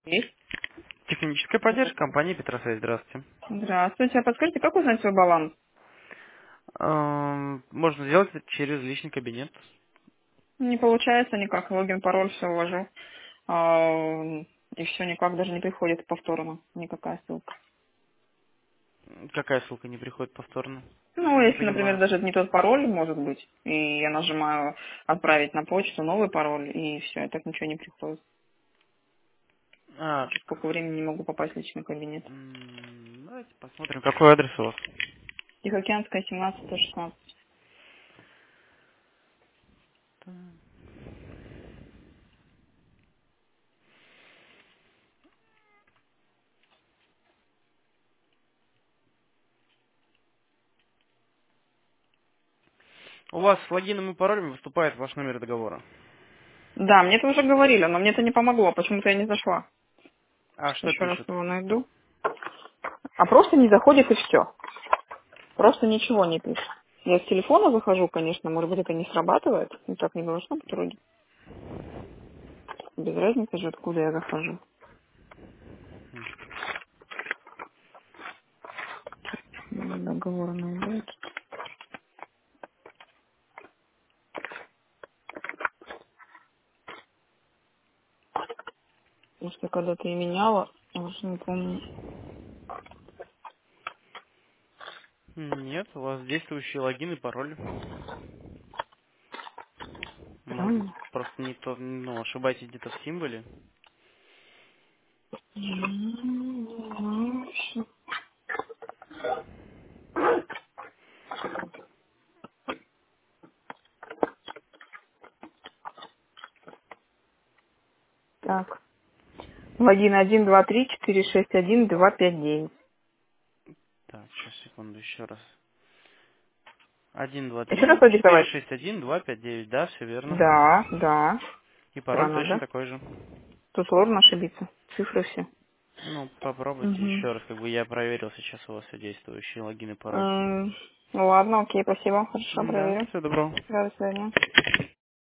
Есть. Техническая поддержка компании Петросвязь. Здравствуйте. Здравствуйте. А подскажите, как узнать свой баланс? Можно сделать это через личный кабинет. Не получается никак. Логин, пароль, все ввожу. А, и все никак даже не приходит повторно. Никакая ссылка. Какая ссылка не приходит повторно? Ну, Не если, например, понимаю. даже не тот пароль, может быть, и я нажимаю отправить на почту новый пароль, и все, и так ничего не приходит. А, Уже сколько времени не могу попасть в личный кабинет. давайте посмотрим, какой адрес у вас. Тихоокеанская, 17-116. У вас с логином и паролем выступает ваш номер договора. Да, мне это уже говорили, но мне это не помогло. Почему-то я не зашла. А Сейчас что еще раз пишет? его найду. А просто не заходит и все. Просто ничего не пишет. Я с телефона захожу, конечно, может быть, это не срабатывает. Ну, так не должно быть вроде. Без разницы же, откуда я захожу. Договор найдет. Потому что когда-то и меняла, я уже не помню. Нет, у вас действующий логин и пароль. Может быть, Странно. просто не то, ну, ошибаетесь где-то в символе. Так. Логин 1, 2, 3, 4, 6, 1, 2, 5, 9. Так, сейчас, секунду, еще раз. Один, два, Еще раз три, четыре, продиктовать? шесть, один, два, пять, девять. Да, все верно. Да, да. И пароль Странно, точно да? такой же. Тут сложно ошибиться. Цифры все. Ну, попробуйте Угу. еще раз, как бы я проверил сейчас у вас все действующие логин и пароль. Ладно, окей, спасибо. Хорошо, Да, проверю. всего доброго. Да, до свидания.